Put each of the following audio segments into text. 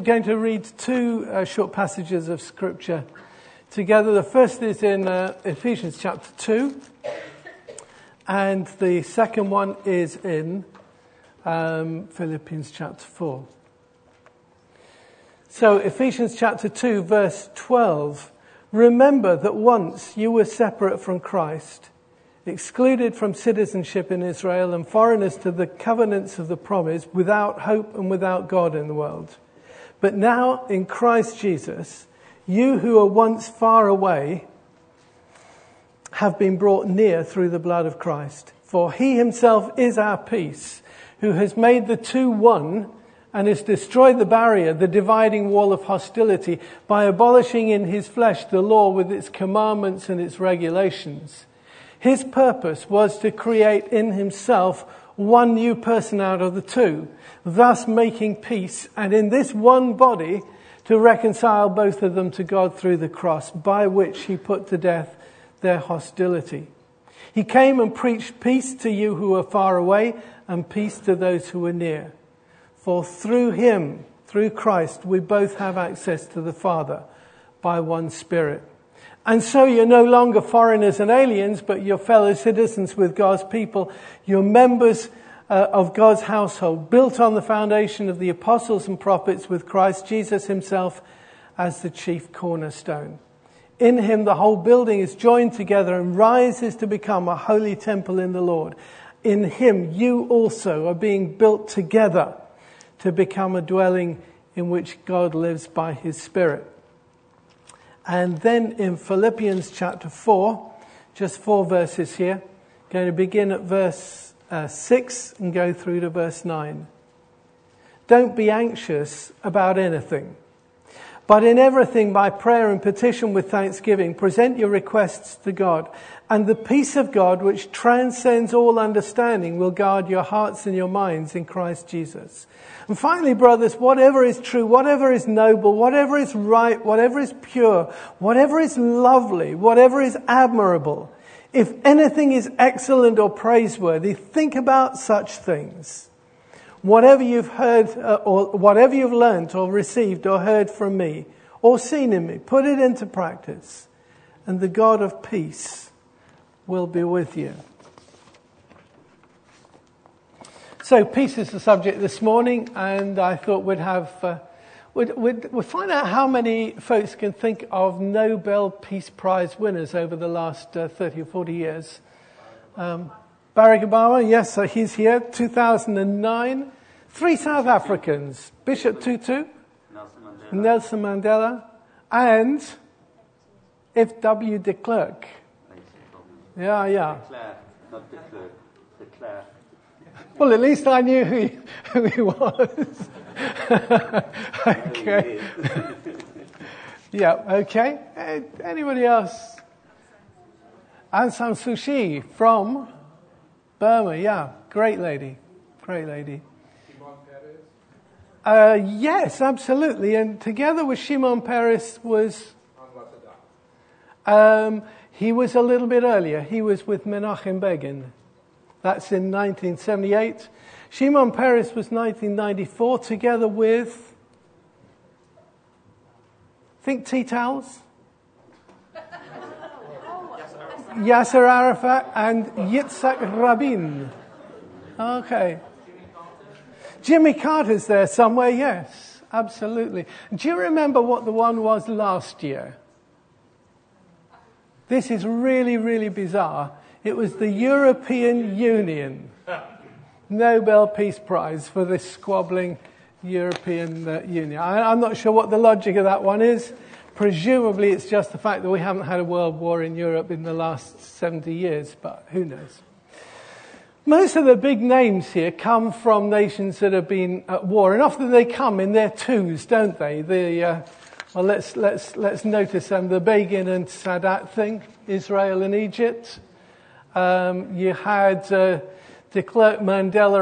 We're going to read two short passages of Scripture together. The first is in Ephesians chapter 2, and the second one is in Philippians chapter 4. So Ephesians chapter 2, verse 12. Remember that once you were separate from Christ, excluded from citizenship in Israel and foreigners to the covenants of the promise, without hope and without God in the world. But now in Christ Jesus, you who were once far away have been brought near through the blood of Christ. For he himself is our peace, who has made the two one and has destroyed the barrier, the dividing wall of hostility, by abolishing in his flesh the law with its commandments and its regulations. His purpose was to create in himself one new person out of the two, thus making peace, and in this one body to reconcile both of them to God through the cross, by which he put to death their hostility. He came and preached peace to you who were far away and peace to those who were near. For through him, through Christ, we both have access to the Father by one Spirit. And so you're no longer foreigners and aliens, but you're fellow citizens with God's people. You're members of God's household, built on the foundation of the apostles and prophets, with Christ Jesus himself as the chief cornerstone. In him the whole building is joined together and rises to become a holy temple in the Lord. In him you also are being built together to become a dwelling in which God lives by his Spirit. And then in Philippians chapter 4, just 4 verses here, going to begin at verse 6 and go through to verse 9. Don't be anxious about anything, but in everything by prayer and petition with thanksgiving, present your requests to God. And the peace of God, which transcends all understanding, will guard your hearts and your minds in Christ Jesus. And finally, brothers, whatever is true, whatever is noble, whatever is right, whatever is pure, whatever is lovely, whatever is admirable, if anything is excellent or praiseworthy, think about such things. Whatever you've heard or whatever you've learnt or received or heard from me or seen in me, put it into practice, and the God of peace will be with you. So peace is the subject this morning, and I thought we'd have we'd find out how many folks can think of Nobel Peace Prize winners over the last 30 or 40 years. Barack Obama, yes, so he's here. 2009, 3 South Africans: Bishop Tutu, Nelson Mandela, and F.W. de Klerk. Yeah. De Klerk, not de Klerk. De Klerk. Well, at least I knew who he was. Okay. Yeah, okay. Anybody else? Aung San Suu Kyi from Burma, yeah. Great lady. Shimon Peres? Yes, absolutely. And together with Shimon Peres was... he was a little bit earlier. He was with Menachem Begin. That's in 1978. Shimon Peres was 1994, together with, think tea towels? Yasser Arafat and Yitzhak Rabin. Okay. Jimmy Carter's there somewhere, yes, absolutely. Do you remember what the one was last year? This is really, really bizarre. It was the European Union Nobel Peace Prize for this squabbling European Union. I'm not sure what the logic of that one is. Presumably it's just the fact that we haven't had a world war in Europe in the last 70 years, but who knows. Most of the big names here come from nations that have been at war, and often they come in their twos, don't they? Well, let's notice the Begin and Sadat thing, Israel and Egypt. You had de Klerk and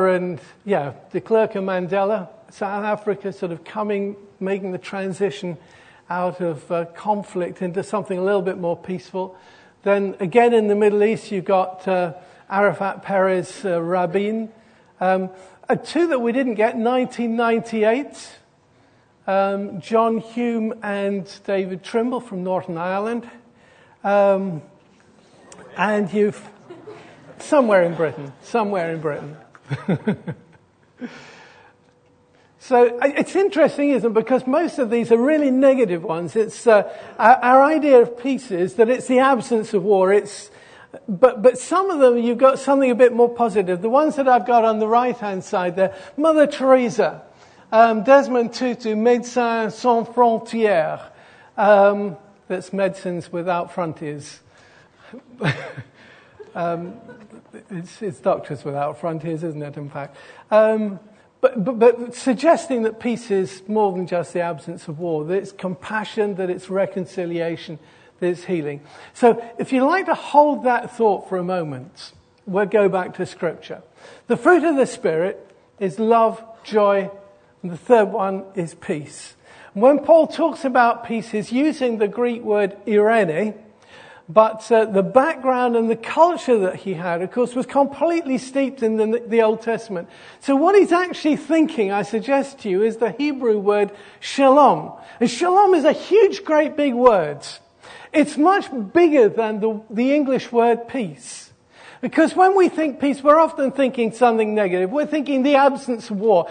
Mandela, South Africa sort of making the transition out of conflict into something a little bit more peaceful. Then again in the Middle East, you've got Arafat, Peres, Rabin. Two that we didn't get, 1998, John Hume and David Trimble from Northern Ireland. And you've... Somewhere in Britain. So it's interesting, isn't it? Because most of these are really negative ones. It's our idea of peace is that it's the absence of war. But some of them you've got something a bit more positive. The ones that I've got on the right-hand side there, Mother Teresa, Desmond Tutu, Médecins Sans Frontières. That's Medicines Without Frontiers. It's Doctors Without Frontiers, isn't it, in fact? But suggesting that peace is more than just the absence of war, that it's compassion, that it's reconciliation, that it's healing. So if you'd like to hold that thought for a moment, we'll go back to Scripture. The fruit of the Spirit is love, joy, and the third one is peace. When Paul talks about peace, he's using the Greek word eirene, but the background and the culture that he had, of course, was completely steeped in the Old Testament. So what he's actually thinking, I suggest to you, is the Hebrew word shalom. And shalom is a huge, great big word. It's much bigger than the English word peace. Because when we think peace, we're often thinking something negative. We're thinking the absence of war.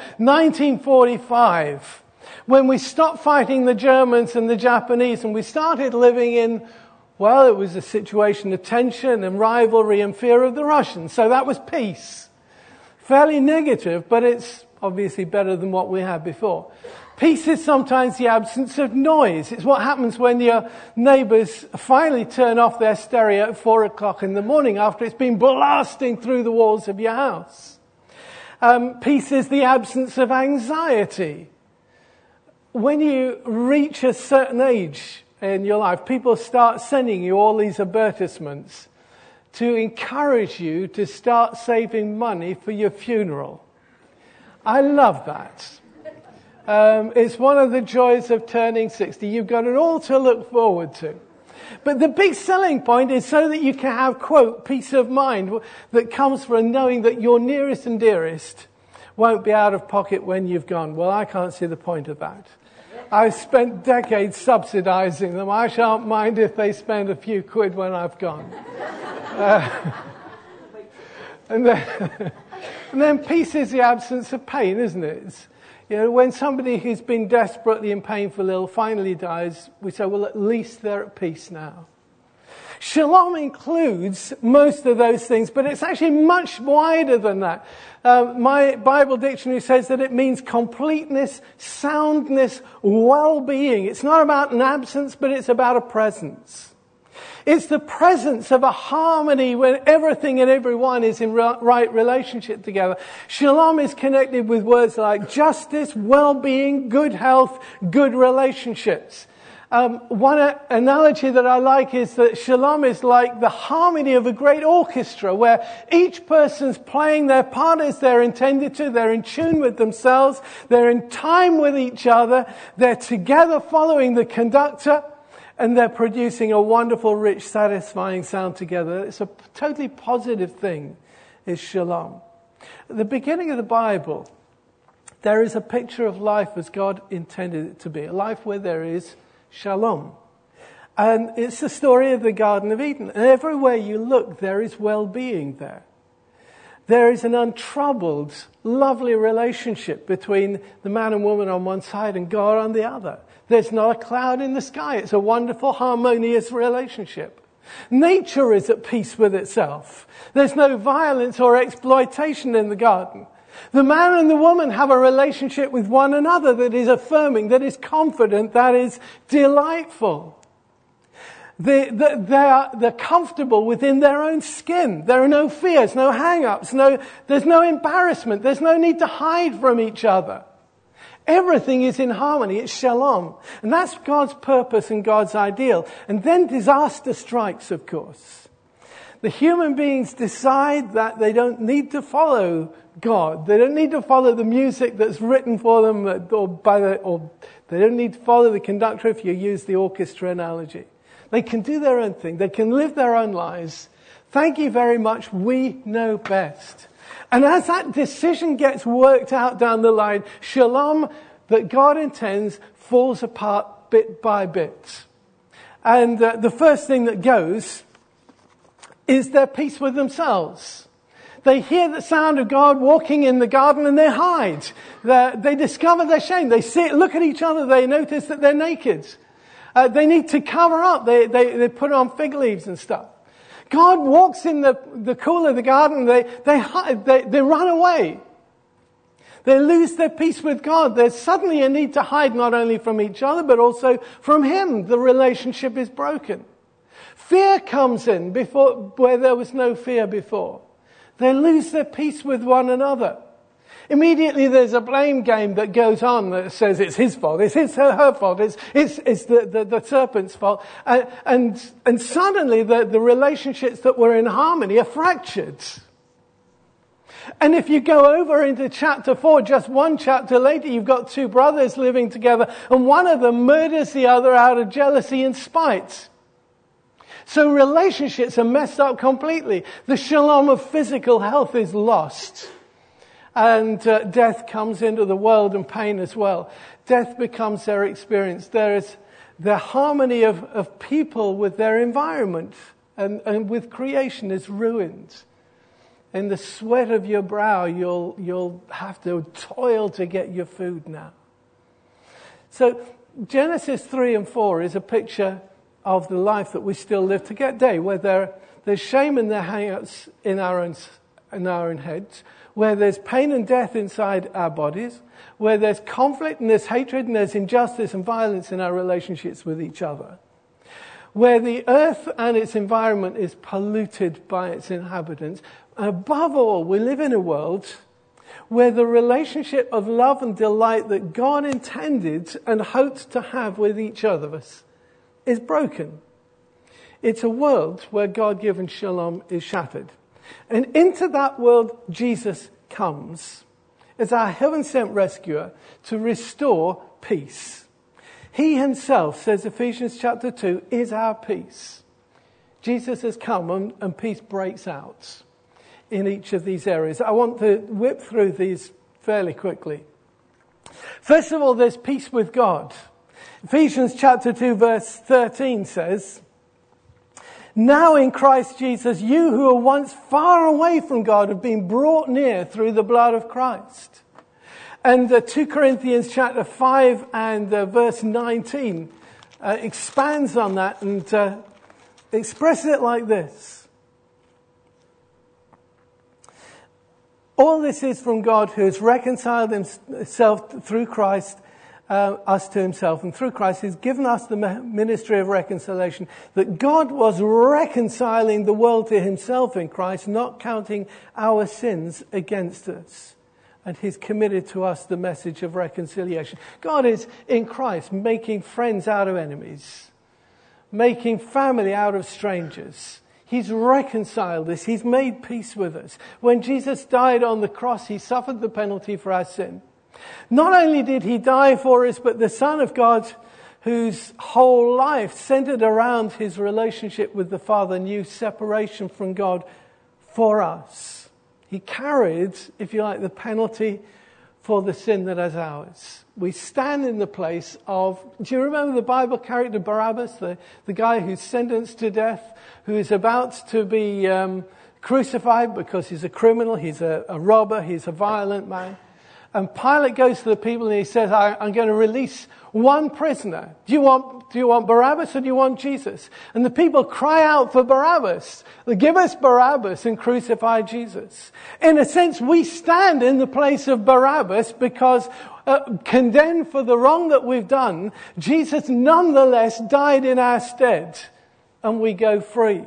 1945, when we stopped fighting the Germans and the Japanese and we started living in, well, it was a situation of tension and rivalry and fear of the Russians. So that was peace. Fairly negative, but it's obviously better than what we had before. Peace is sometimes the absence of noise. It's what happens when your neighbours finally turn off their stereo at 4 o'clock in the morning after it's been blasting through the walls of your house. Peace is the absence of anxiety. When you reach a certain age in your life, people start sending you all these advertisements to encourage you to start saving money for your funeral. I love that. It's one of the joys of turning 60. You've got it all to look forward to. But the big selling point is so that you can have, quote, peace of mind that comes from knowing that your nearest and dearest won't be out of pocket when you've gone. Well, I can't see the point of that. I've spent decades subsidizing them. I shan't mind if they spend a few quid when I've gone. And then peace is the absence of pain, isn't it? When somebody who's been desperately and painfully ill finally dies, we say, well, at least they're at peace now. Shalom includes most of those things, but it's actually much wider than that. My Bible dictionary says that it means completeness, soundness, well-being. It's not about an absence, but it's about a presence. It's the presence of a harmony when everything and everyone is in right relationship together. Shalom is connected with words like justice, well-being, good health, good relationships. One analogy that I like is that shalom is like the harmony of a great orchestra where each person's playing their part as they're intended to. They're in tune with themselves. They're in time with each other. They're together following the conductor. And they're producing a wonderful, rich, satisfying sound together. It's a totally positive thing, is shalom. At the beginning of the Bible, there is a picture of life as God intended it to be. A life where there is shalom. And it's the story of the Garden of Eden. And everywhere you look, there is well-being there. There is an untroubled, lovely relationship between the man and woman on one side and God on the other. There's not a cloud in the sky. It's a wonderful, harmonious relationship. Nature is at peace with itself. There's no violence or exploitation in the garden. The man and the woman have a relationship with one another that is affirming, that is confident, that is delightful. They're comfortable within their own skin. There are no fears, no hang-ups, there's no embarrassment. There's no need to hide from each other. Everything is in harmony. It's shalom. And that's God's purpose and God's ideal. And then disaster strikes, of course. The human beings decide that they don't need to follow God. They don't need to follow the music that's written for them, or they don't need to follow the conductor if you use the orchestra analogy. They can do their own thing. They can live their own lives. Thank you very much. We know best. And as that decision gets worked out down the line, shalom, that God intends falls apart bit by bit. And the first thing that goes is their peace with themselves. They hear the sound of God walking in the garden and they hide. They discover their shame. They look at each other. They notice that they're naked. They need to cover up. They put on fig leaves and stuff. God walks in the cool of the garden. They hide. They run away. They lose their peace with God. There's suddenly a need to hide not only from each other, but also from Him. The relationship is broken. Fear comes in where there was no fear before. They lose their peace with one another. Immediately there's a blame game that goes on that says it's his fault, it's her fault, it's the serpent's fault. And suddenly the relationships that were in harmony are fractured. And if you go over into chapter 4, just one chapter later, you've got two brothers living together, and one of them murders the other out of jealousy and spite. So relationships are messed up completely. The shalom of physical health is lost. And death comes into the world and pain as well. Death becomes their experience. There is the harmony of people with their environment and with creation is ruined. In the sweat of your brow, you'll have to toil to get your food now. So Genesis 3 and 4 is a picture of the life that we still live today, where there's shame and their hang-ups in our own heads, where there's pain and death inside our bodies, where there's conflict and there's hatred and there's injustice and violence in our relationships with each other, where the earth and its environment is polluted by its inhabitants. And above all, we live in a world where the relationship of love and delight that God intended and hoped to have with each other of us is broken. It's a world where God-given shalom is shattered. And into that world, Jesus comes as our heaven-sent rescuer to restore peace. He himself, says Ephesians chapter 2, is our peace. Jesus has come and peace breaks out in each of these areas. I want to whip through these fairly quickly. First of all, there's peace with God. Ephesians chapter 2 verse 13 says, "Now in Christ Jesus, you who were once far away from God have been brought near through the blood of Christ." And 2 Corinthians chapter 5 and verse 19 expands on that and expresses it like this. "All this is from God, who has reconciled himself through Christ, us to himself, and through Christ has given us the ministry of reconciliation, that God was reconciling the world to himself in Christ, not counting our sins against us. And he's committed to us the message of reconciliation." God is in Christ making friends out of enemies, making family out of strangers. He's reconciled us. He's made peace with us. When Jesus died on the cross, he suffered the penalty for our sin. Not only did he die for us, but the Son of God, whose whole life centered around his relationship with the Father, knew separation from God for us. He carried, if you like, the penalty for the sin that is ours. We stand in the place of, do you remember the Bible character Barabbas, the guy who's sentenced to death, who is about to be crucified because he's a criminal, he's a robber, he's a violent man. And Pilate goes to the people and he says, I'm going to release one prisoner. Do you want Barabbas or do you want Jesus? And the people cry out for Barabbas. Give us Barabbas and crucify Jesus. In a sense, we stand in the place of Barabbas because condemned for the wrong that we've done, Jesus nonetheless died in our stead and we go free.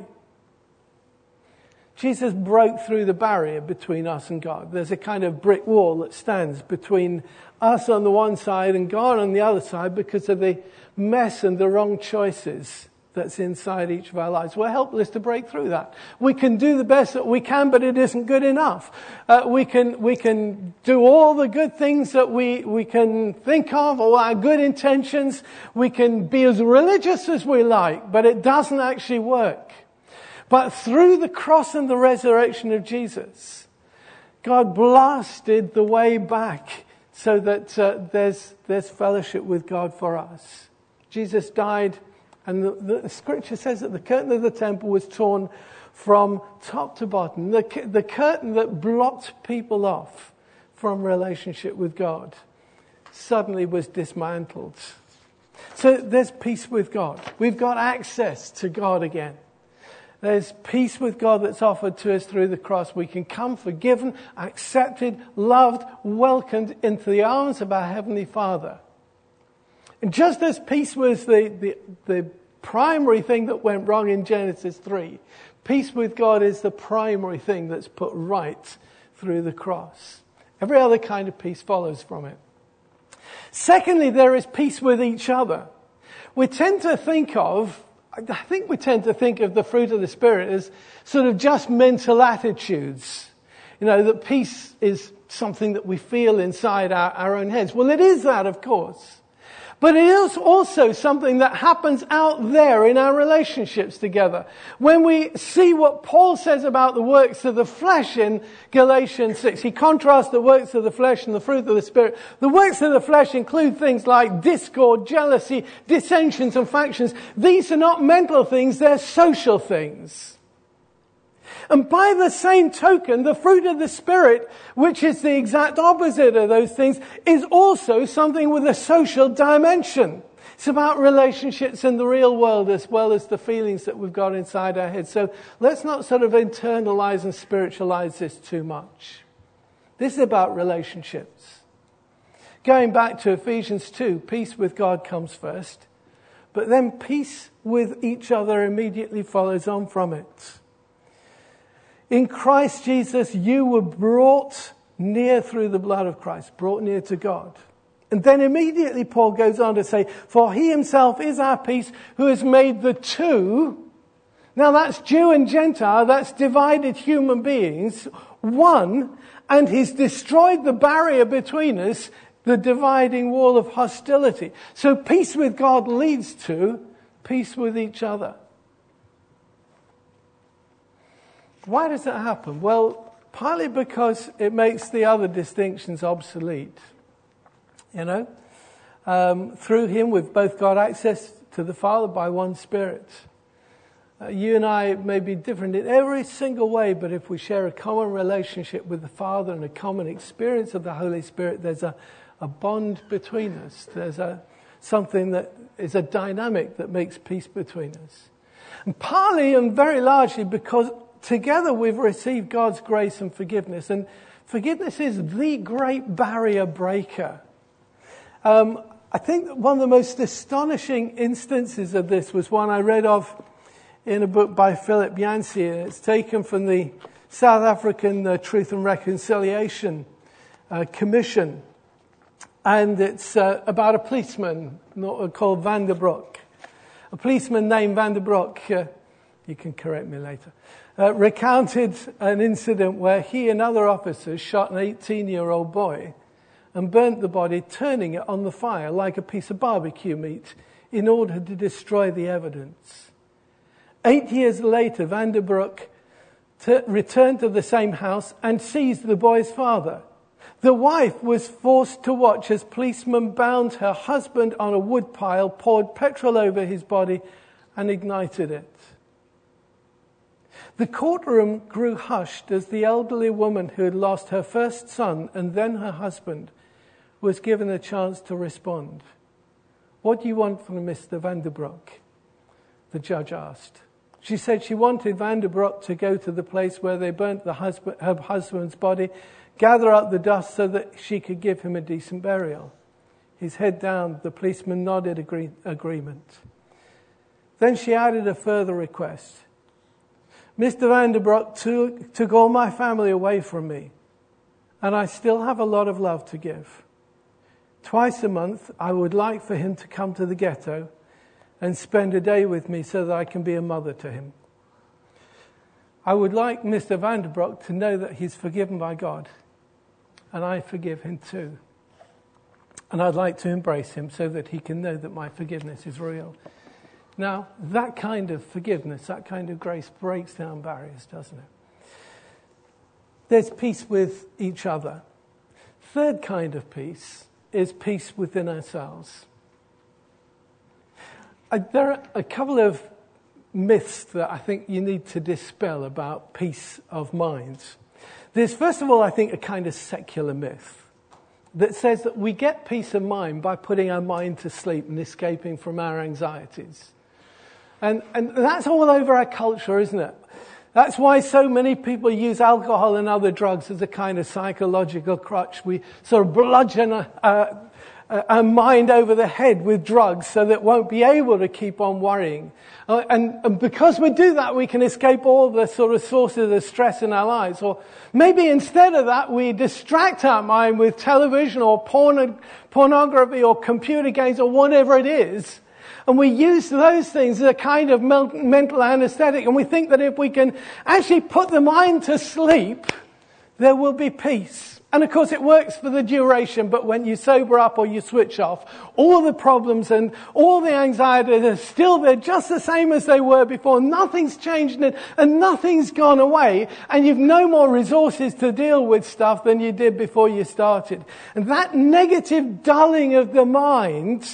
Jesus broke through the barrier between us and God. There's a kind of brick wall that stands between us on the one side and God on the other side because of the mess and the wrong choices that's inside each of our lives. We're helpless to break through that. We can do the best that we can, but it isn't good enough. We can do all the good things that we can think of, all our good intentions. We can be as religious as we like, but it doesn't actually work. But through the cross and the resurrection of Jesus, God blasted the way back so that there's fellowship with God for us. Jesus died, and the scripture says that the curtain of the temple was torn from top to bottom. The curtain that blocked people off from relationship with God suddenly was dismantled. So there's peace with God. We've got access to God again. There's peace with God that's offered to us through the cross. We can come forgiven, accepted, loved, welcomed into the arms of our Heavenly Father. And just as peace was the primary thing that went wrong in Genesis 3, peace with God is the primary thing that's put right through the cross. Every other kind of peace follows from it. Secondly, there is peace with each other. I think we tend to think of the fruit of the Spirit as sort of just mental attitudes. That peace is something that we feel inside our own heads. Well, it is that, of course. But it is also something that happens out there in our relationships together. When we see what Paul says about the works of the flesh in Galatians 6, he contrasts the works of the flesh and the fruit of the Spirit. The works of the flesh include things like discord, jealousy, dissensions and factions. These are not mental things, they're social things. And by the same token, the fruit of the Spirit, which is the exact opposite of those things, is also something with a social dimension. It's about relationships in the real world as well as the feelings that we've got inside our heads. So let's not sort of internalize and spiritualize this too much. This is about relationships. Going back to Ephesians 2, peace with God comes first, but then peace with each other immediately follows on from it. In Christ Jesus, you were brought near through the blood of Christ, brought near to God. And then immediately Paul goes on to say, for he himself is our peace, who has made the two, now that's Jew and Gentile, that's divided human beings, one, and he's destroyed the barrier between us, the dividing wall of hostility. So peace with God leads to peace with each other. Why does that happen? Well, partly because it makes the other distinctions obsolete. Through him we've both got access to the Father by one Spirit. You and I may be different in every single way, but if we share a common relationship with the Father and a common experience of the Holy Spirit, there's a bond between us. There's something that is a dynamic that makes peace between us. And partly and very largely because together we've received God's grace and forgiveness. And forgiveness is the great barrier breaker. I think that one of the most astonishing instances of this was one I read of in a book by Philip Yancey. It's taken from the South African Truth and Reconciliation Commission. And it's about a policeman called Van der Broek. A policeman named Van der Broek, you can correct me later, recounted an incident where he and other officers shot an 18-year-old boy and burnt the body, turning it on the fire like a piece of barbecue meat in order to destroy the evidence. 8 years later, Van der Broek returned to the same house and seized the boy's father. The wife was forced to watch as policemen bound her husband on a wood pile, poured petrol over his body and ignited it. The courtroom grew hushed as the elderly woman who had lost her first son and then her husband was given a chance to respond. What do you want from Mr. Van der Broek? The judge asked. She said she wanted Van der Broek to go to the place where they burnt her husband's body, gather up the dust so that she could give him a decent burial. His head down, the policeman nodded agreement. Then she added a further request. Mr. Van der Broek took all my family away from me, and I still have a lot of love to give. Twice a month, I would like for him to come to the ghetto and spend a day with me so that I can be a mother to him. I would like Mr. Van der Broek to know that he's forgiven by God, and I forgive him too. And I'd like to embrace him so that he can know that my forgiveness is real. Now, that kind of forgiveness, that kind of grace breaks down barriers, doesn't it? There's peace with each other. third kind of peace is peace within ourselves. There are a couple of myths that I think you need to dispel about peace of mind. There's, first of all, I think, a kind of secular myth that says that we get peace of mind by putting our mind to sleep and escaping from our anxieties. And that's all over our culture, isn't it? That's why so many people use alcohol and other drugs as a kind of psychological crutch. We sort of bludgeon our mind over the head with drugs so that it won't be able to keep on worrying. And because we do that, we can escape all the sort of sources of stress in our lives. Or maybe instead of that, we distract our mind with television or pornography or computer games or whatever it is. And we use those things as a kind of mental anesthetic. And we think that if we can actually put the mind to sleep, there will be peace. And of course it works for the duration, but when you sober up or you switch off, all the problems and all the anxieties are still there just the same as they were before. Nothing's changed and nothing's gone away. And you've no more resources to deal with stuff than you did before you started. And that negative dulling of the mind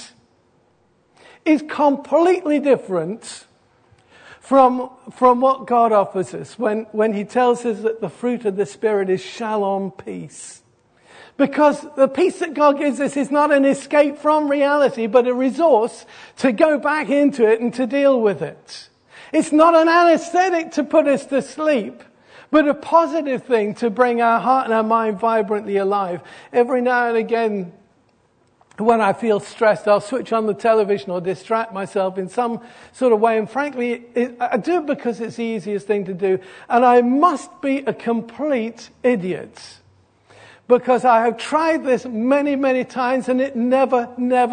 is completely different from what God offers us when he tells us that the fruit of the Spirit is shalom peace. Because the peace that God gives us is not an escape from reality, but a resource to go back into it and to deal with it. It's not an anesthetic to put us to sleep, but a positive thing to bring our heart and our mind vibrantly alive. Every now and again, when I feel stressed, I'll switch on the television or distract myself in some sort of way. And frankly, I do it because it's the easiest thing to do. And I must be a complete idiot. Because I have tried this many, many times and it never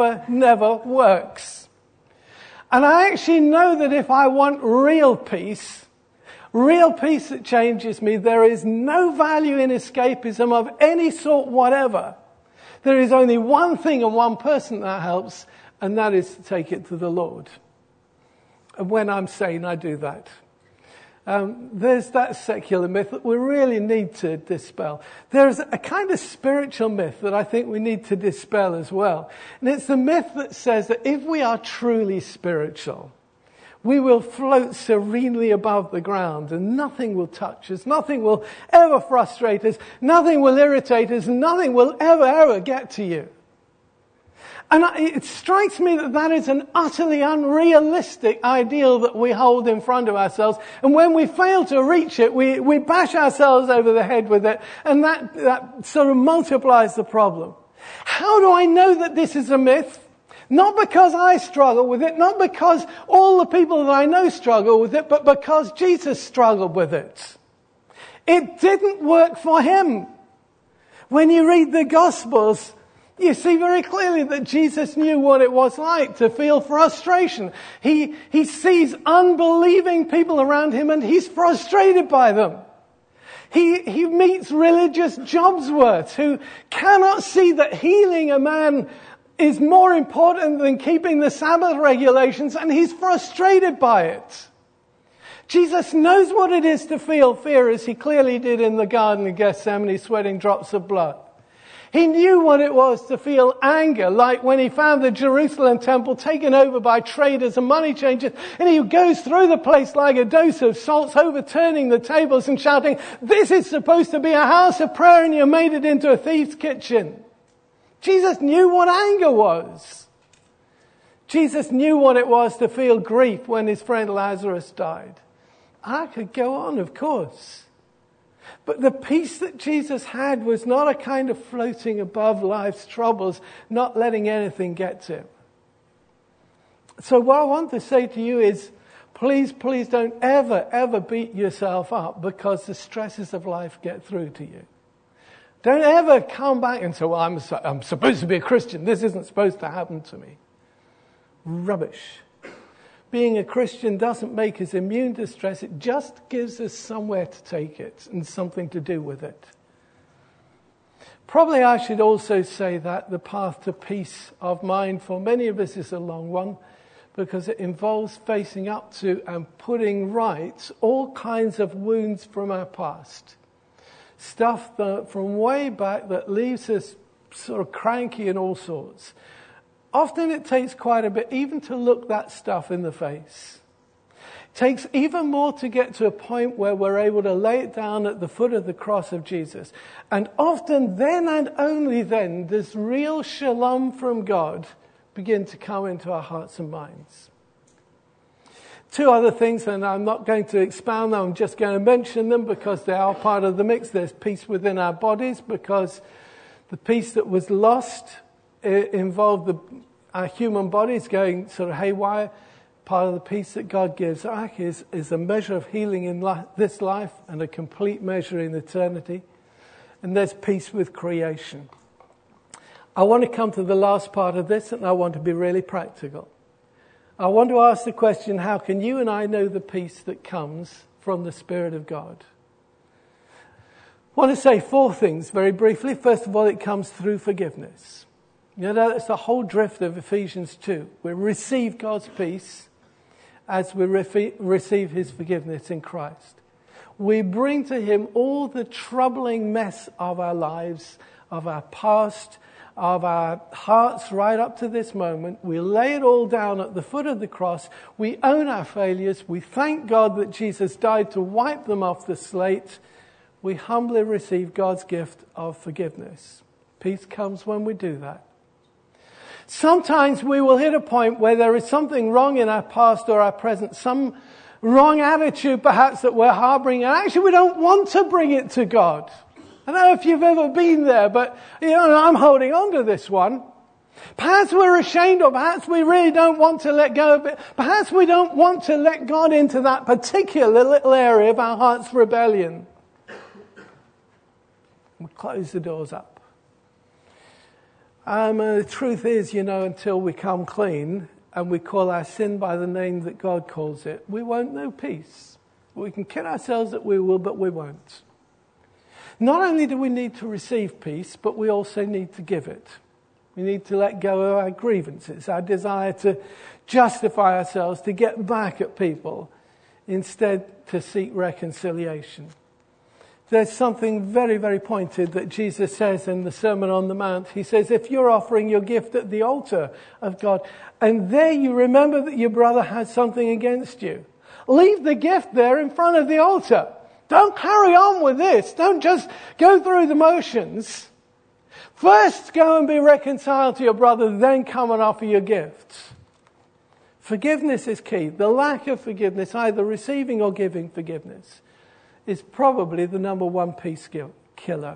works. And I actually know that if I want real peace that changes me, there is no value in escapism of any sort whatever. There is only one thing and one person that helps, and that is to take it to the Lord. And when I'm sane, I do that. There's that secular myth that we really need to dispel. There's a kind of spiritual myth that I think we need to dispel as well. And it's the myth that says that if we are truly spiritual, we will float serenely above the ground and nothing will touch us. Nothing will ever frustrate us. Nothing will irritate us. Nothing will ever get to you. And it strikes me that that is an utterly unrealistic ideal that we hold in front of ourselves. And when we fail to reach it, we bash ourselves over the head with it. And that sort of multiplies the problem. How do I know that this is a myth? Not because I struggle with it, not because all the people that I know struggle with it, but because Jesus struggled with it. It didn't work for him. When you read the Gospels, you see very clearly that Jesus knew what it was like to feel frustration. He sees unbelieving people around him and he's frustrated by them. He meets religious Jobsworths who cannot see that healing a man is more important than keeping the Sabbath regulations, and he's frustrated by it. Jesus knows what it is to feel fear, as he clearly did in the Garden of Gethsemane, sweating drops of blood. He knew what it was to feel anger, like when he found the Jerusalem temple taken over by traders and money changers, and he goes through the place like a dose of salts, overturning the tables and shouting, "This is supposed to be a house of prayer, and you made it into a thief's kitchen." Jesus knew what anger was. Jesus knew what it was to feel grief when his friend Lazarus died. I could go on, of course. But the peace that Jesus had was not a kind of floating above life's troubles, not letting anything get to him. So what I want to say to you is, please don't ever beat yourself up because the stresses of life get through to you. Don't ever come back and say, well, I'm supposed to be a Christian. This isn't supposed to happen to me. Rubbish. Being a Christian doesn't make us immune to stress. It just gives us somewhere to take it and something to do with it. Probably I should also say that the path to peace of mind for many of us is a long one, because it involves facing up to and putting right all kinds of wounds from our past. Stuff that from way back that leaves us sort of cranky and all sorts. Often it takes quite a bit even to look that stuff in the face. It takes even more to get to a point where we're able to lay it down at the foot of the cross of Jesus. And often then and only then does real shalom from God begin to come into our hearts and minds. Two other things, and I'm not going to expound them, I'm just going to mention them because they are part of the mix. There's peace within our bodies because the peace that was lost involved our human bodies going sort of haywire. Part of the peace that God gives is a measure of healing in this life and a complete measure in eternity. And there's peace with creation. I want to come to the last part of this, and I want to be really practical. I want to ask the question, how can you and I know the peace that comes from the Spirit of God? I want to say four things very briefly. First of all, it comes through forgiveness. You know, that's the whole drift of Ephesians 2. We receive God's peace as we receive his forgiveness in Christ. We bring to him all the troubling mess of our lives, of our past, of our hearts right up to this moment. We lay it all down at the foot of the cross. We own our failures. We thank God that Jesus died to wipe them off the slate. We humbly receive God's gift of forgiveness. Peace comes when we do that. Sometimes we will hit a point where there is something wrong in our past or our present, some wrong attitude perhaps that we're harboring, and actually we don't want to bring it to God. I don't know if you've ever been there, but I'm holding on to this one. Perhaps we're ashamed, or perhaps we really don't want to let go of it. Perhaps we don't want to let God into that particular little area of our heart's rebellion. We close the doors up. The truth is, until we come clean and we call our sin by the name that God calls it, we won't know peace. We can kid ourselves that we will, but we won't. Not only do we need to receive peace, but we also need to give it. We need to let go of our grievances, our desire to justify ourselves, to get back at people, instead to seek reconciliation. There's something very, very pointed that Jesus says in the Sermon on the Mount. He says, if you're offering your gift at the altar of God, and there you remember that your brother has something against you, leave the gift there in front of the altar. Don't carry on with this. Don't just go through the motions. First go and be reconciled to your brother, then come and offer your gifts. Forgiveness is key. The lack of forgiveness, either receiving or giving forgiveness, is probably the number one peace killer.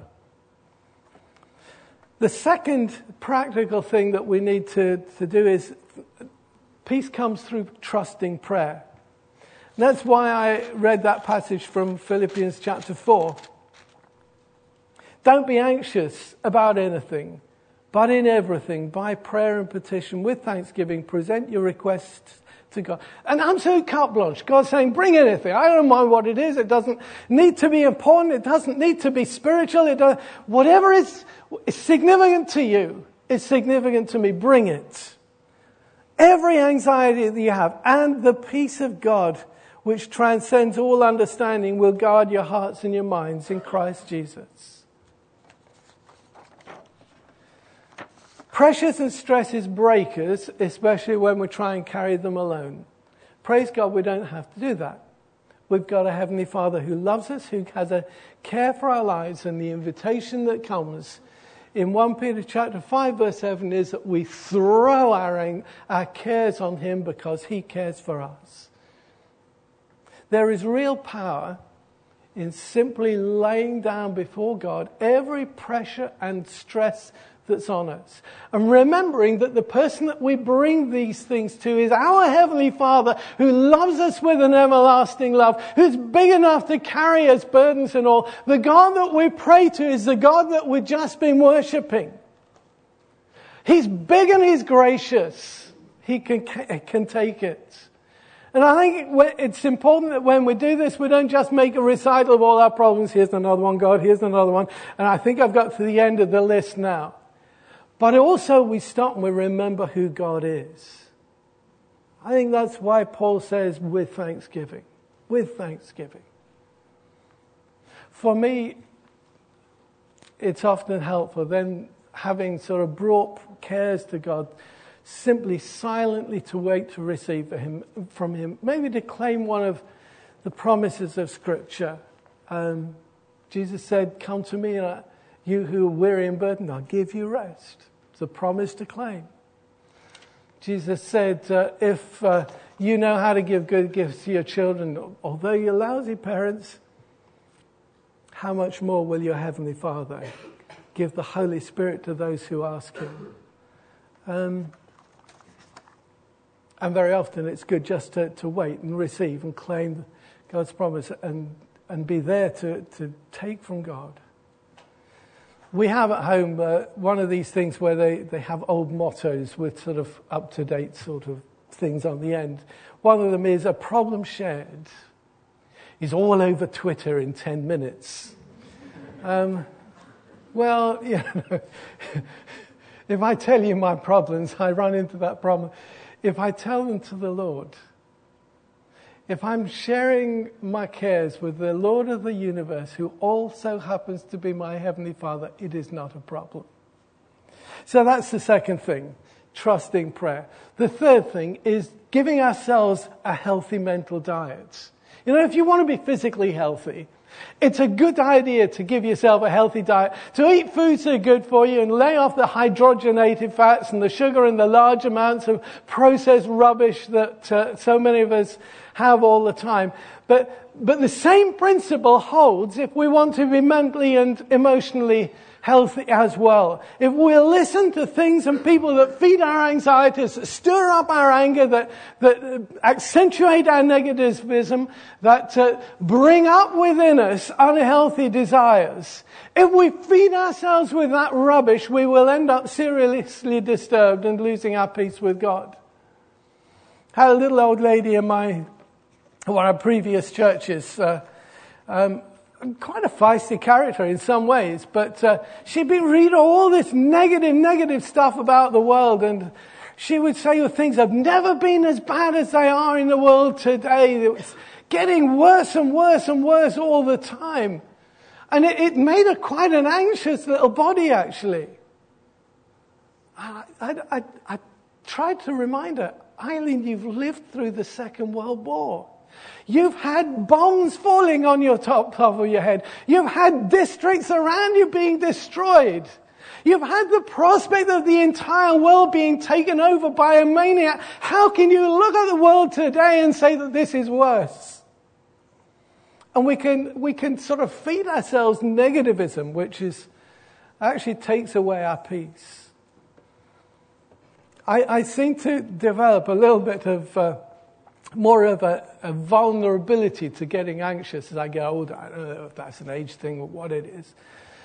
The second practical thing that we need to do is peace comes through trusting prayer. And that's why I read that passage from Philippians chapter 4. Don't be anxious about anything, but in everything, by prayer and petition, with thanksgiving, present your requests to God. And absolute carte blanche. God's saying, bring anything. I don't mind what it is. It doesn't need to be important. It doesn't need to be spiritual. Whatever is significant to you is significant to me. Bring it. Every anxiety that you have and the peace of God, which transcends all understanding, will guard your hearts and your minds in Christ Jesus. Pressures and stresses break us, especially when we try and carry them alone. Praise God, we don't have to do that. We've got a Heavenly Father who loves us, who has a care for our lives, and the invitation that comes in 1 Peter chapter 5 verse 7 is that we throw our cares on him because he cares for us. There is real power in simply laying down before God every pressure and stress that's on us. And remembering that the person that we bring these things to is our Heavenly Father, who loves us with an everlasting love, who's big enough to carry us burdens and all. The God that we pray to is the God that we've just been worshipping. He's big and he's gracious. He can take it. And I think it's important that when we do this, we don't just make a recital of all our problems. Here's another one, God, here's another one. And I think I've got to the end of the list now. But also we stop and we remember who God is. I think that's why Paul says with thanksgiving. With thanksgiving. For me, it's often helpful. Then having sort of brought cares to God, simply silently to wait to receive from him. Maybe to claim one of the promises of Scripture. Jesus said, "Come to me, you who are weary and burdened, I'll give you rest." It's a promise to claim. Jesus said, if you know how to give good gifts to your children, although you're lousy parents, how much more will your Heavenly Father give the Holy Spirit to those who ask him? And very often it's good just to wait and receive and claim God's promise and be there to take from God. We have at home one of these things where they have old mottos with sort of up-to-date sort of things on the end. One of them is, "A problem shared is all over Twitter in 10 minutes." Well, if I tell you my problems, I run into that problem. If I tell them to the Lord, if I'm sharing my cares with the Lord of the universe, who also happens to be my Heavenly Father, it is not a problem. So that's the second thing, trusting prayer. The third thing is giving ourselves a healthy mental diet. If you want to be physically healthy, it's a good idea to give yourself a healthy diet, to eat foods that are good for you and lay off the hydrogenated fats and the sugar and the large amounts of processed rubbish that so many of us have all the time. But the same principle holds if we want to be mentally and emotionally healthy as well. If we'll listen to things and people that feed our anxieties, that stir up our anger, that accentuate our negativism, that bring up within us unhealthy desires, if we feed ourselves with that rubbish, we will end up seriously disturbed and losing our peace with God. I had a little old lady in one of our previous churches, quite a feisty character in some ways, but she'd been reading all this negative stuff about the world, and she would say that things have never been as bad as they are in the world today. It was getting worse and worse and worse all the time. And it made her quite an anxious little body, actually. I tried to remind her, "Eileen, you've lived through the Second World War. You've had bombs falling on your top of your head. You've had districts around you being destroyed. You've had the prospect of the entire world being taken over by a maniac. How can you look at the world today and say that this is worse?" And we can sort of feed ourselves negativism, which actually takes away our peace. I seem to develop a little bit of more of a vulnerability to getting anxious as I get older. I don't know if that's an age thing or what it is.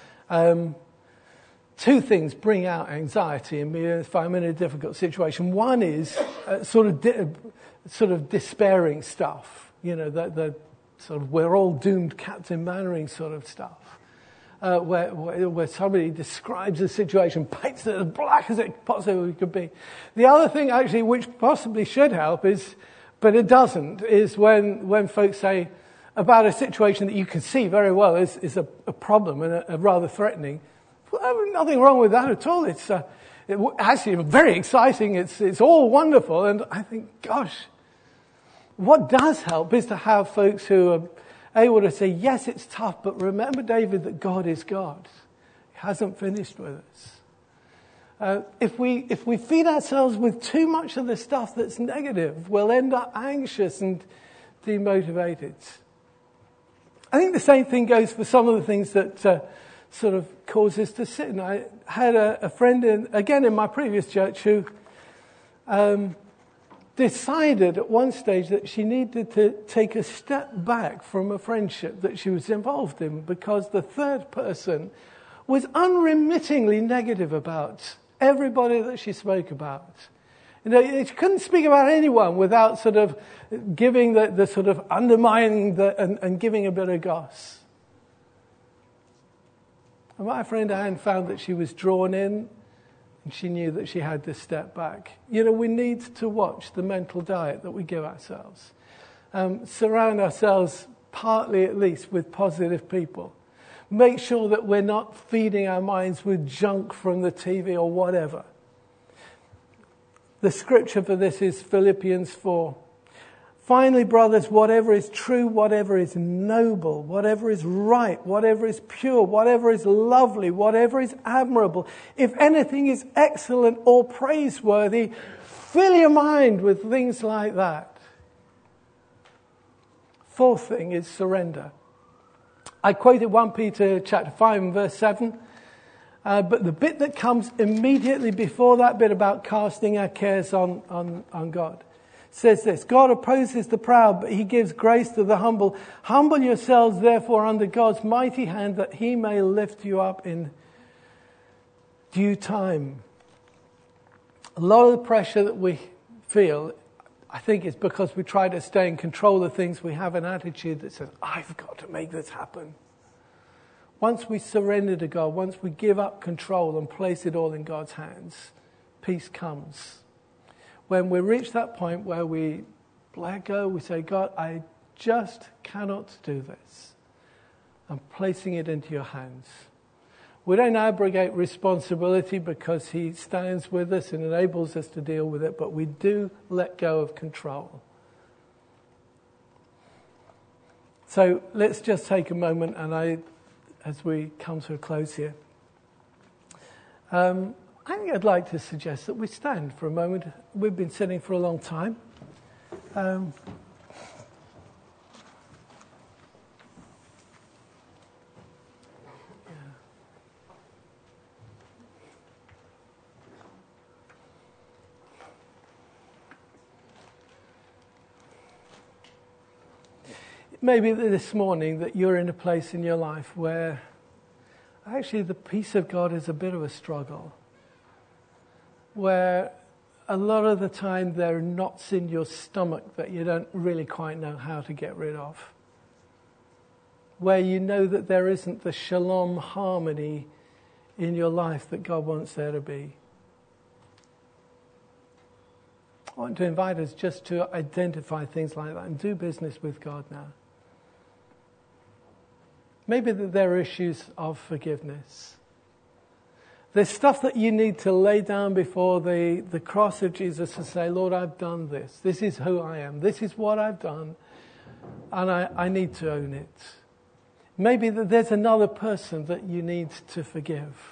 Two things bring out anxiety in me if I'm in a difficult situation. One is sort of despairing stuff. The sort of we're all doomed, Captain Mannering sort of stuff. Where somebody describes a situation, paints it as black as it possibly could be. The other thing, actually, which possibly should help but it doesn't, is when folks say about a situation that you can see very well is a problem and a rather threatening. Well, nothing wrong with that at all. It's actually very exciting. It's all wonderful. And I think, gosh, what does help is to have folks who are able to say, yes, it's tough, but remember, David, that God is God. He hasn't finished with us. If we feed ourselves with too much of the stuff that's negative, we'll end up anxious and demotivated. I think the same thing goes for some of the things that sort of cause us to sin. I had a friend in my previous church who decided at one stage that she needed to take a step back from a friendship that she was involved in because the third person was unremittingly negative about everybody that she spoke about. She couldn't speak about anyone without sort of giving the sort of undermining and giving a bit of goss. And my friend Anne found that she was drawn in, and she knew that she had to step back. We need to watch the mental diet that we give ourselves. Surround ourselves, partly at least, with positive people. Make sure that we're not feeding our minds with junk from the TV or whatever. The scripture for this is Philippians 4. Finally, brothers, whatever is true, whatever is noble, whatever is right, whatever is pure, whatever is lovely, whatever is admirable, if anything is excellent or praiseworthy, fill your mind with things like that. Fourth thing is surrender. I quoted 1 Peter chapter 5 and verse 7. But the bit that comes immediately before that bit about casting our cares on God says this: God opposes the proud, but he gives grace to the humble. Humble yourselves, therefore, under God's mighty hand, that he may lift you up in due time. A lot of the pressure that we feel, I think, is because we try to stay in control of things. We have an attitude that says, I've got to make this happen. Once we surrender to God, once we give up control and place it all in God's hands, peace comes. When we reach that point where we let go, we say, God, I just cannot do this. I'm placing it into your hands. We don't abrogate responsibility because he stands with us and enables us to deal with it, but we do let go of control. So let's just take a moment, and as we come to a close here, I think I'd like to suggest that we stand for a moment. We've been sitting for a long time. Maybe this morning that you're in a place in your life where actually the peace of God is a bit of a struggle, where a lot of the time there are knots in your stomach that you don't really quite know how to get rid of, where you know that there isn't the shalom harmony in your life that God wants there to be. I want to invite us just to identify things like that and do business with God now. Maybe that there are issues of forgiveness. There's stuff that you need to lay down before the cross of Jesus and say, Lord, I've done this. This is who I am. This is what I've done. And I need to own it. Maybe that there's another person that you need to forgive.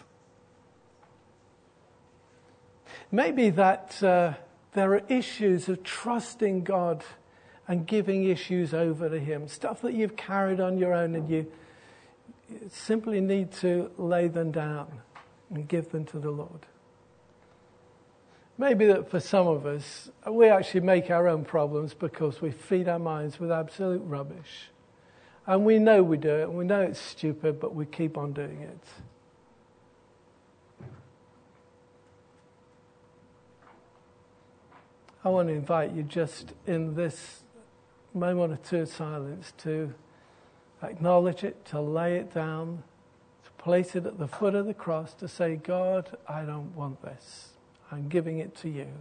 Maybe that there are issues of trusting God and giving issues over to him. Stuff that you've carried on your own and you simply need to lay them down and give them to the Lord. Maybe that for some of us, we actually make our own problems because we feed our minds with absolute rubbish. And we know we do it, and we know it's stupid, but we keep on doing it. I want to invite you just in this moment or two of silence to acknowledge it, to lay it down, to place it at the foot of the cross, to say, God, I don't want this. I'm giving it to you.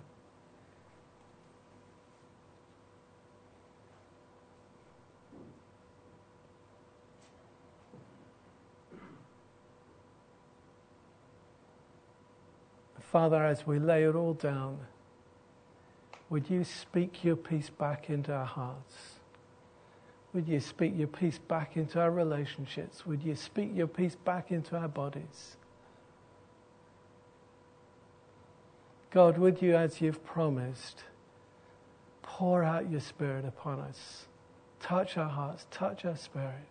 Father, as we lay it all down, would you speak your peace back into our hearts? Would you speak your peace back into our relationships? Would you speak your peace back into our bodies? God, would you, as you've promised, pour out your Spirit upon us. Touch our hearts, touch our spirit.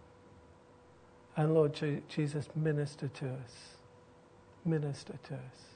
And Lord Jesus, minister to us. Minister to us.